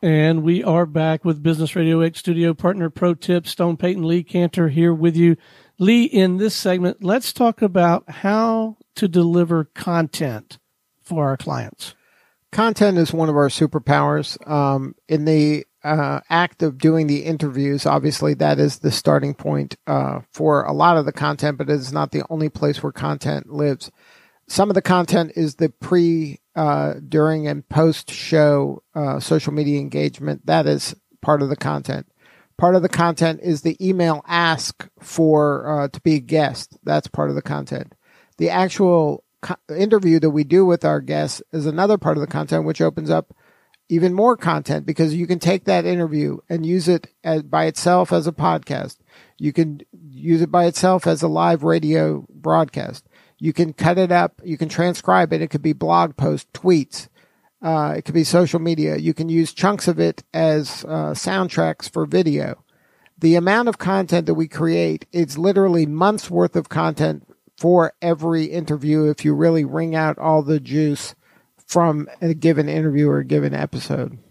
And we are back with Business Radio X Studio Partner Pro Tips. Stone Payton, Lee Cantor here with you. Lee, in this segment, let's talk about how to deliver content for our clients. Content is one of our superpowers. In the act of doing the interviews, obviously that is the starting point for a lot of the content, but it is not the only place where content lives. Some of the content is the during, and post-show social media engagement. That is part of the content. Part of the content is the email ask for to be a guest. That's part of the content. The actual interview that we do with our guests is another part of the content, which opens up even more content, because you can take that interview and use it by itself as a podcast. You can use it by itself as a live radio broadcast. You can cut it up. You can transcribe it. It could be blog posts, tweets. It could be social media. You can use chunks of it as soundtracks for video. The amount of content that we create is literally months worth of content for every interview if you really wring out all the juice from a given interview or a given episode.